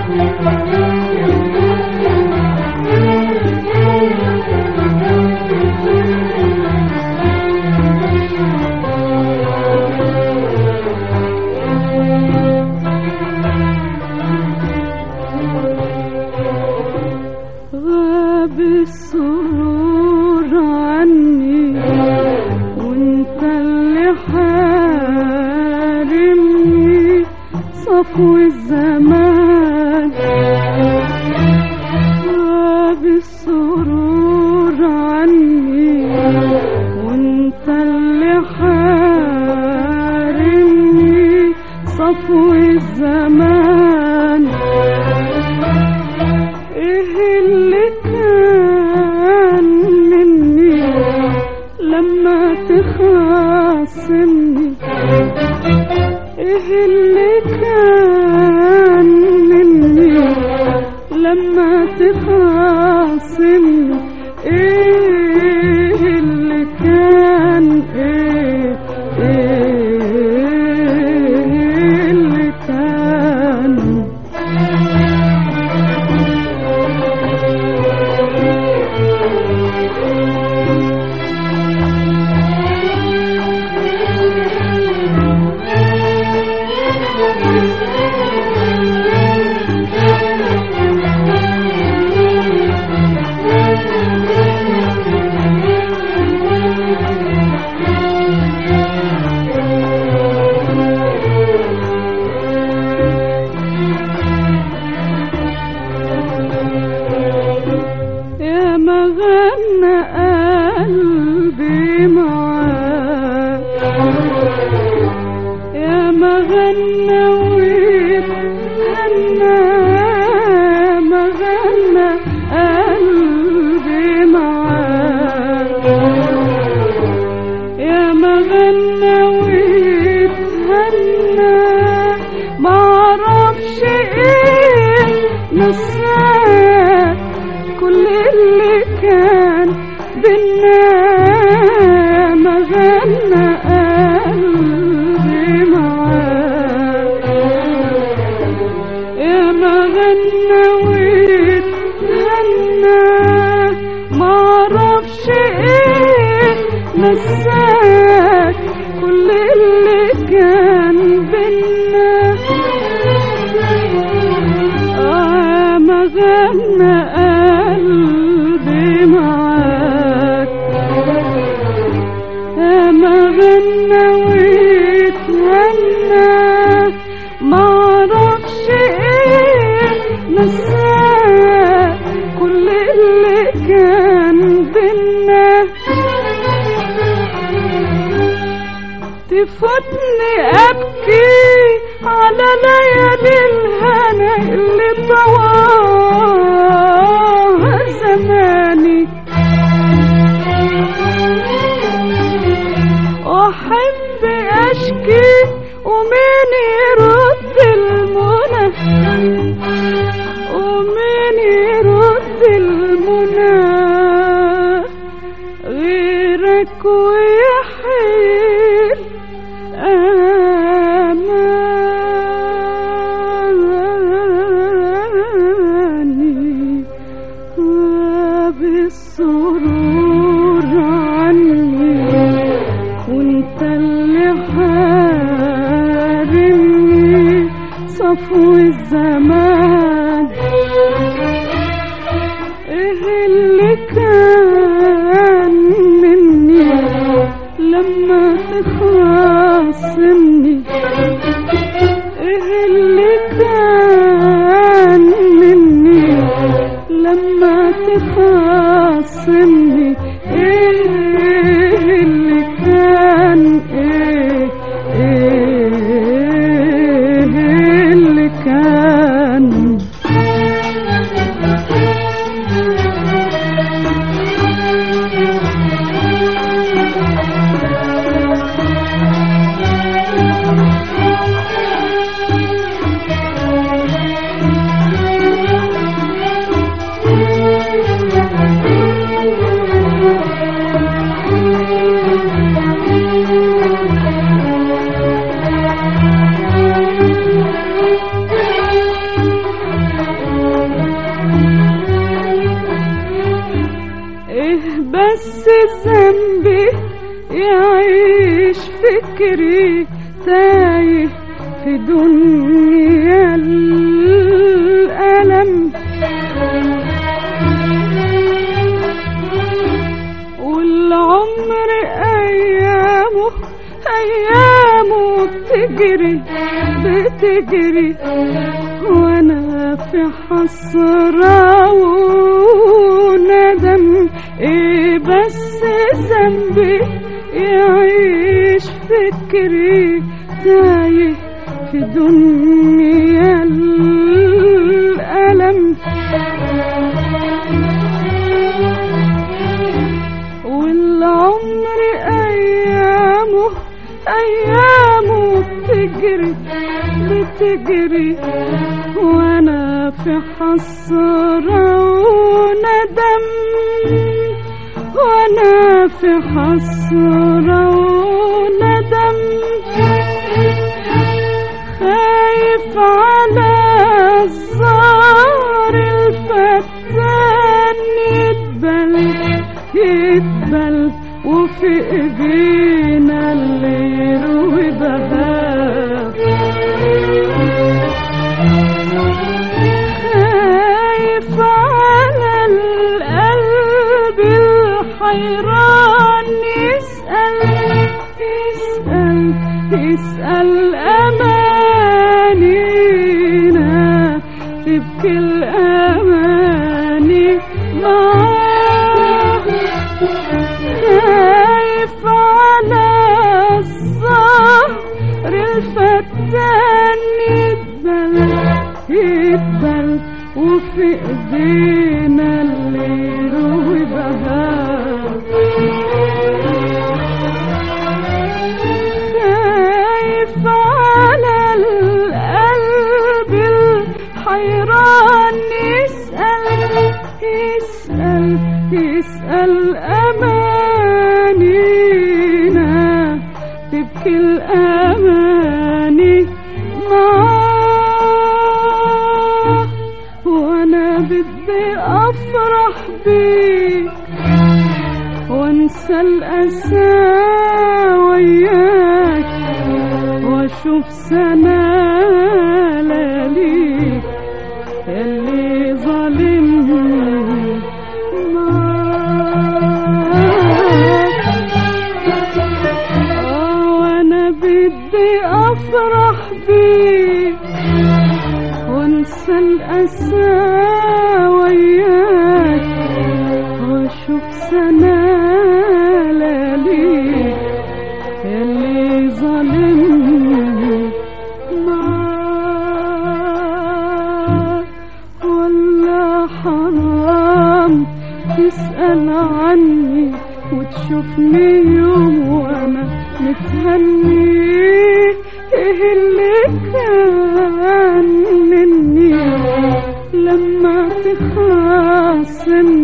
غاب السرور عني وانت اللي حارمني صفو الزمان. غاب السرور عني وانت اللي حارمني صفو الزمان. ايه اللي كان مني لما تخاصمني؟ ايه اللي كان مني لما تخاصمني؟ ايه اللي كان ايه اللي كان؟ يا ما غنى قلبي معاك، يا ما غنى واتهنى، يا ما غنى قلبي معاك، يا ما غنى واتهنى. معرفش ايه نساك كل اللي كان بينا. ما غنى قلبي معاك، يا ما غنى واتهنى. معرفش ايه نساك كل اللي كان بينا. ما غنى قلبي معاك، ما غنى واتهنى. معرفش ايه نساك كل اللي كان بينا. تفوتني ابكي على ليالي الهنا اللي طواها زماني، واحب اشكي ومين يرد المنى، ومين يرد المنى غيرك ويحيل أماني. غاب السرور عني وانت اللي حارمني صفو الزمان. ايه اللي كان مني لما تخاصمني؟ ايه اللي كان مني لما تخاصمني؟ ايه اللي كان ايه اللي كان؟ فكري تايه في دنيا الألم. والعمر أيامه بتجري بتجري، وأنا في حسرة وندم. إيه بس ذنبي يعيش فكري تايه في دنيا الألم. والعمر أيامه بتجري بتجري، وأنا في حسرة وندم، وأنا في حسرة وندم. خايف على الزهر الفتان يدبل وفي ايدينا اللي يروي بهاء. خايف على القلب الحيران يسأل أمانينا، تبكي الأماني معاه. خايف على الزهر الفتان يدبل وفي ايدينا اللي يروي بهاء. خايف على القلب الحيران يسأل أمانينا، تبكي الأماني معاه. وأنا بدي أفرح بيك وانسى الأسى وياك، واشوف سنة ليك اللي ظالمني معاك. وأنا بدي أفرح بيك وانسى الأسى وياك، واشوف سنة ليك اللي ظالمني معاك. ولا حرام تسأل عني وتشوفني يوم وانا متهني؟ ايه اللي كان مني لما تخاصم